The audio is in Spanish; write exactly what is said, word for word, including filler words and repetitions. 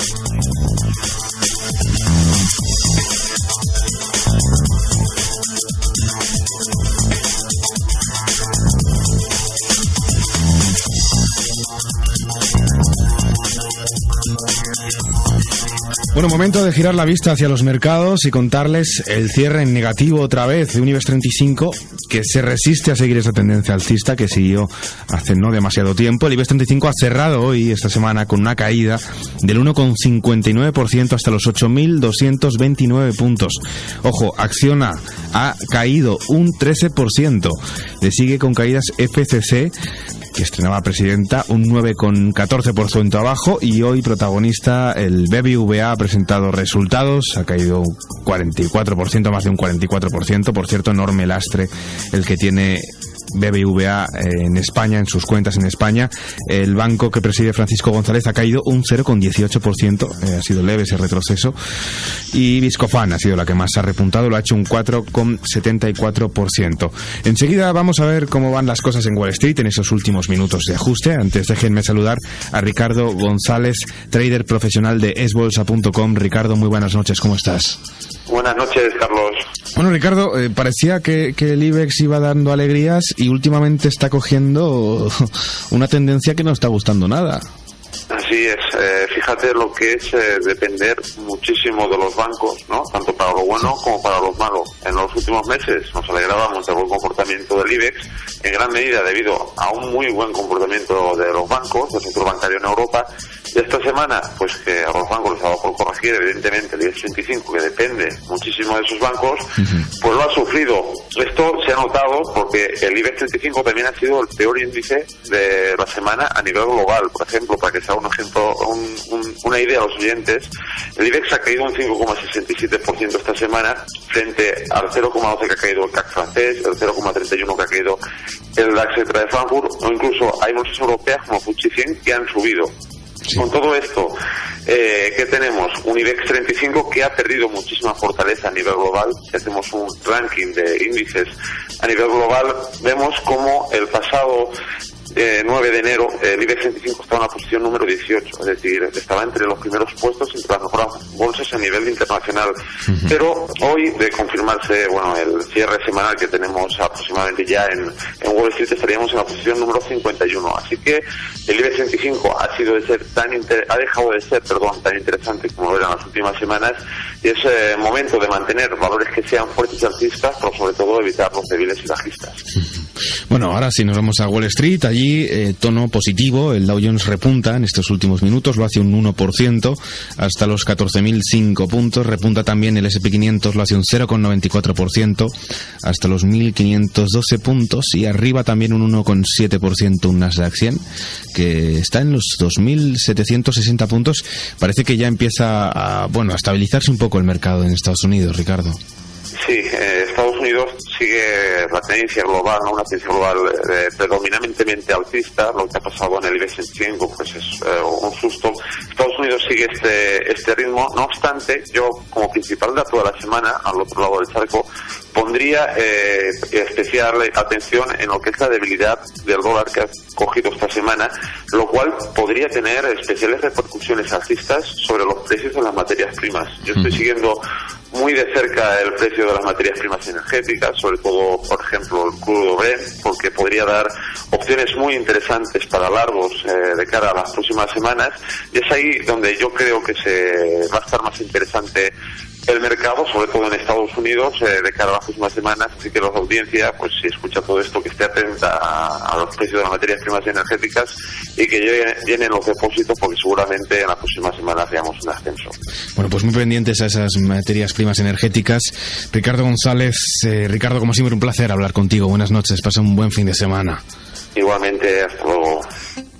Bueno, momento de girar la vista hacia los mercados y contarles el cierre en negativo otra vez de un IBEX treinta y cinco que se resiste a seguir esa tendencia alcista que siguió hace no demasiado tiempo. El IBEX treinta y cinco ha cerrado hoy, esta semana, con una caída del uno coma cincuenta y nueve por ciento hasta los ocho mil doscientos veintinueve puntos. Ojo, Acciona ha caído un trece por ciento. Le sigue con caídas F C C, que estrenaba presidenta, un nueve coma catorce por ciento abajo, y hoy protagonista el B B V A ha presentado resultados, ha caído un cuarenta y cuatro por ciento, más de un cuarenta y cuatro por ciento. Por cierto, enorme lastre el que tiene B B V A en España, en sus cuentas en España. El banco que preside Francisco González ha caído un cero coma dieciocho por ciento, eh, ha sido leve ese retroceso, y Viscofan ha sido la que más ha repuntado, lo ha hecho un cuatro coma setenta y cuatro por ciento. Enseguida vamos a ver cómo van las cosas en Wall Street en esos últimos minutos de ajuste. Antes déjenme saludar a Ricardo González, trader profesional de es bolsa punto com. Ricardo, muy buenas noches, ¿cómo estás? Buenas noches, Carlos. Bueno, Ricardo, eh, parecía que, que el IBEX iba dando alegrías y últimamente está cogiendo una tendencia que no está gustando nada. Así es, eh, fíjate lo que es eh, depender muchísimo de los bancos, ¿no? Tanto para lo bueno como para lo malo. En los últimos meses nos alegrábamos del buen comportamiento del IBEX, en gran medida debido a un muy buen comportamiento de los bancos, del sector bancario en Europa. Y esta semana, pues que a los bancos les ha dado por corregir, evidentemente, el IBEX treinta y cinco, que depende muchísimo de esos bancos, uh-huh. pues lo ha sufrido. Esto se ha notado porque el IBEX treinta y cinco también ha sido el peor índice de la semana a nivel global. Por ejemplo, para que se haga un ejemplo, un, un, una idea a los oyentes, el IBEX ha caído un cinco coma sesenta y siete por ciento esta semana frente al cero coma doce por ciento que ha caído el C A C francés, el cero coma treinta y uno por ciento que ha caído el DAX de Frankfurt, o incluso hay bolsas europeas como Fuji cien que han subido. Sí. Con todo esto, eh, ¿qué tenemos? Un IBEX treinta y cinco que ha perdido muchísima fortaleza a nivel global. Si hacemos un ranking de índices a nivel global, vemos como el pasado Eh, nueve de enero el IBEX treinta y cinco estaba en la posición número dieciocho, es decir, estaba entre los primeros puestos, entre las mejores bolsas a nivel internacional. Uh-huh. Pero hoy, de confirmarse bueno el cierre semanal que tenemos aproximadamente ya en, en Wall Street, estaríamos en la posición número cincuenta y uno. Así que el IBEX treinta y cinco ha sido de ser tan inter- ha dejado de ser perdón tan interesante como lo era en las últimas semanas, y es eh, momento de mantener valores que sean fuertes y alcistas, pero sobre todo evitar los débiles y bajistas. Uh-huh. Bueno, ahora sí nos vamos a Wall Street. Allí eh, tono positivo, el Dow Jones repunta en estos últimos minutos, lo hace un uno por ciento hasta los catorce mil cinco puntos. Repunta también el ese and pe quinientos, lo hace un cero coma noventa y cuatro por ciento hasta los mil quinientos doce puntos, y arriba también un uno coma siete por ciento un Nasdaq cien, que está en los dos mil setecientos sesenta puntos. Parece que ya empieza a, bueno, a estabilizarse un poco el mercado en Estados Unidos, Ricardo. Sí, eh, Estados Unidos sigue la tendencia global, ¿no? Una tendencia global eh, predominantemente alcista. Lo que ha pasado en el IBEX treinta y cinco pues es eh, un susto. Estados Unidos sigue este este ritmo. No obstante, yo como principal dato de la semana, al otro lado del charco, pondría eh, especial atención en lo que es la debilidad del dólar que ha cogido esta semana, lo cual podría tener especiales repercusiones alcistas sobre los precios de las materias primas. Yo estoy siguiendo muy de cerca el precio de las materias primas energéticas, sobre todo, por ejemplo, el crudo Brent, porque podría dar opciones muy interesantes para largos eh, de cara a las próximas semanas, y es ahí donde yo creo que se va a estar más interesante el mercado, sobre todo en Estados Unidos, eh, de cara a las próximas semanas. Así que la audiencia, pues si escucha todo esto, que esté atenta a, a los precios de las materias primas energéticas y que lleguen, llenen los depósitos, porque seguramente en las próximas semanas veamos un ascenso. Bueno, pues muy pendientes a esas materias primas energéticas. Ricardo González, eh, Ricardo, como siempre, un placer hablar contigo. Buenas noches, pasa un buen fin de semana. Igualmente, hasta luego.